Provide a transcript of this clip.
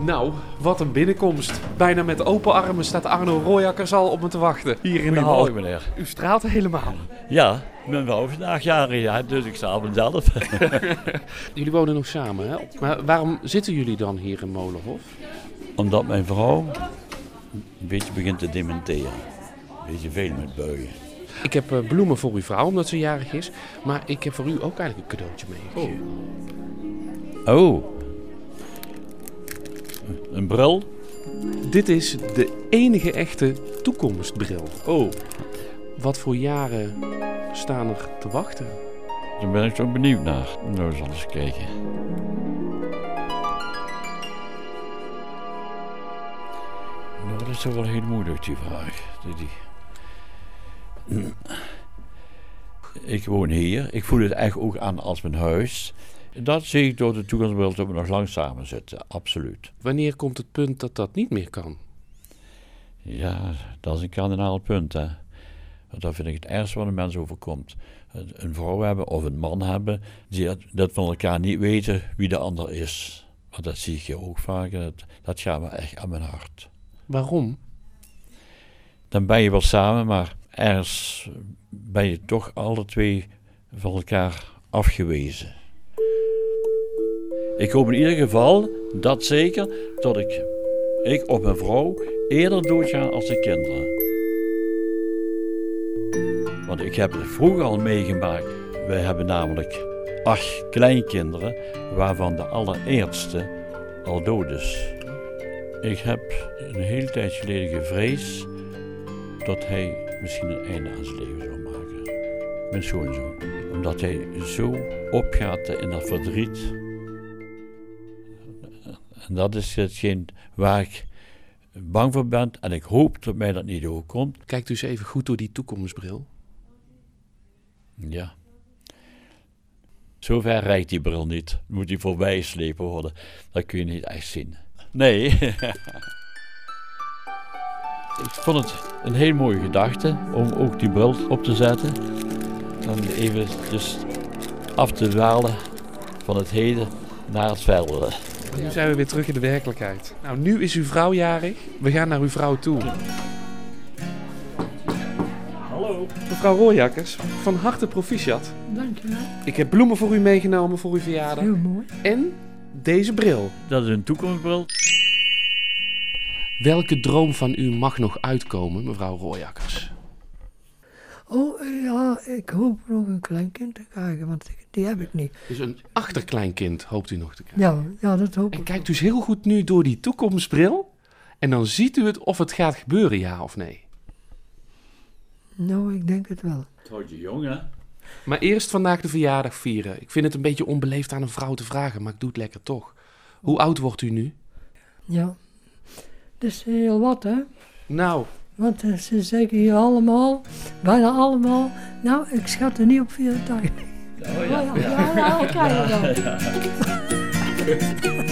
Nou, wat een binnenkomst. Bijna met open armen staat Arno Rooijakkers al op me te wachten. Hier in de hal. Goedemorgen, meneer. U straalt helemaal. Ja, mijn vrouw is vandaag jarig, ja, dus ik sta op mezelf. Jullie wonen nog samen, hè? Maar waarom zitten jullie dan hier in Molenhof? Omdat mijn vrouw een beetje begint te dementeren. Een beetje veel met buien. Ik heb bloemen voor uw vrouw, omdat ze jarig is. Maar ik heb voor u ook eigenlijk een cadeautje meegegeven. Oh. Een bril? Dit is de enige echte toekomstbril. Oh. Wat voor jaren staan er te wachten? Daar ben ik zo benieuwd naar. Nou, eens eens kijken. Nou, dat is toch wel heel moeilijk, die vraag. Ik woon hier. Ik voel het eigenlijk ook aan als mijn huis. Dat zie ik door de toekomstbril dat we nog lang samen zitten, absoluut. Wanneer komt het punt dat dat niet meer kan? Ja, dat is een kardinaal punt, hè. Want dat vind ik het ergste wat een mens overkomt. Een vrouw hebben of een man hebben die dat van elkaar niet weten wie de ander is. Want dat zie ik hier ook vaak. Dat gaat me echt aan mijn hart. Waarom? Dan ben je wel samen, maar ergens ben je toch alle twee van elkaar afgewezen. Ik hoop in ieder geval, dat zeker, dat ik of mijn vrouw eerder doodga als de kinderen. Want ik heb het vroeger al meegemaakt. Wij hebben namelijk 8 kleinkinderen, waarvan de allereerste al dood is. Ik heb een hele tijd geleden gevreesd dat hij misschien een einde aan zijn leven zou maken. Mijn schoonzoon. Omdat hij zo opgaat in dat verdriet. En dat is hetgeen waar ik bang voor ben. En ik hoop dat mij dat niet overkomt. Kijkt u eens even goed door die toekomstbril. Ja. Zover reikt die bril niet. Moet die voorbij slepen worden. Dat kun je niet echt zien. Nee. Ik vond het een heel mooie gedachte om ook die bril op te zetten. En even dus af te dwalen van het heden naar het verdere. Nu zijn we weer terug in de werkelijkheid. Nou, nu is uw vrouw jarig. We gaan naar uw vrouw toe. Hallo. Mevrouw Rooijakkers, van harte proficiat. Dankjewel. Ik heb bloemen voor u meegenomen voor uw verjaardag. Heel mooi. En deze bril. Dat is een toekomstbril. Welke droom van u mag nog uitkomen, mevrouw Rooijakkers? Oh ja, ik hoop nog een kleinkind te krijgen, want die heb ik niet. Dus een achterkleinkind hoopt u nog te krijgen. Ja, dat hoop En ik. kijkt dus heel goed nu door die toekomstbril. En dan ziet u het of het gaat gebeuren, ja of nee. Nou, ik denk het wel. Het houdt je jong, hè? Maar eerst vandaag de verjaardag vieren. Ik vind het een beetje onbeleefd aan een vrouw te vragen, maar ik doe het lekker toch. Hoe oud wordt u nu? Ja, dat is heel wat, hè. Nou, Want ze zeggen hier allemaal, bijna allemaal, nou, ik schat er niet op 84. Oh Ja, krijg je dan.